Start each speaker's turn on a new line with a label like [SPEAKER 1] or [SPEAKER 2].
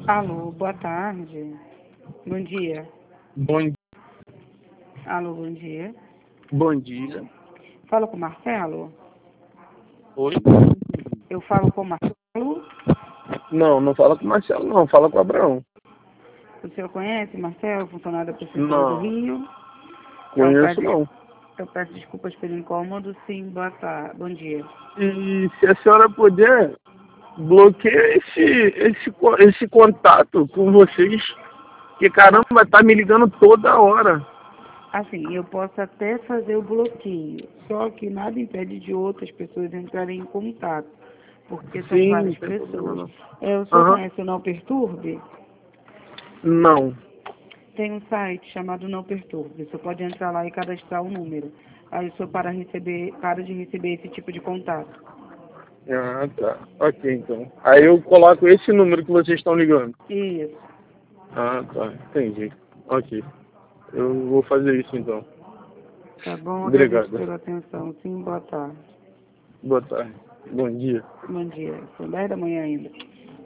[SPEAKER 1] Alô, boa tarde. Bom dia.
[SPEAKER 2] Bom,
[SPEAKER 1] Alô, bom dia.
[SPEAKER 2] bom dia.
[SPEAKER 1] Falo com o Marcelo?
[SPEAKER 2] Oi?
[SPEAKER 1] Eu falo com o Marcelo?
[SPEAKER 2] Não, não fala com o Marcelo, não. Fala com o Abraão.
[SPEAKER 1] O senhor conhece Marcelo, funcionário da Prefeitura do
[SPEAKER 2] Não,
[SPEAKER 1] Rio?
[SPEAKER 2] conheço não.
[SPEAKER 1] Eu peço desculpas pelo incômodo. Sim, boa tarde. Bom dia.
[SPEAKER 2] E se a senhora puder, bloqueia esse contato com vocês. Que caramba, tá me ligando toda hora.
[SPEAKER 1] Assim, eu posso até fazer o bloqueio, só que nada impede de outras pessoas entrarem em contato, porque são
[SPEAKER 2] Sim, não
[SPEAKER 1] várias
[SPEAKER 2] tem problema
[SPEAKER 1] pessoas.
[SPEAKER 2] não.
[SPEAKER 1] O senhor
[SPEAKER 2] Aham.
[SPEAKER 1] conhece o Não Perturbe?
[SPEAKER 2] Não.
[SPEAKER 1] Tem um site chamado Não Perturbe. Você pode entrar lá e cadastrar um número. Aí o senhor para de receber esse tipo de contato.
[SPEAKER 2] Ah, tá. Ok, então. Aí eu coloco esse número que vocês estão ligando.
[SPEAKER 1] Isso.
[SPEAKER 2] Ah, tá. Entendi. Ok. Eu vou fazer isso então.
[SPEAKER 1] Tá bom? Agradeço
[SPEAKER 2] Obrigado.
[SPEAKER 1] pela atenção. Sim, boa tarde.
[SPEAKER 2] Boa tarde. Bom dia.
[SPEAKER 1] Bom dia. São 10 da manhã ainda.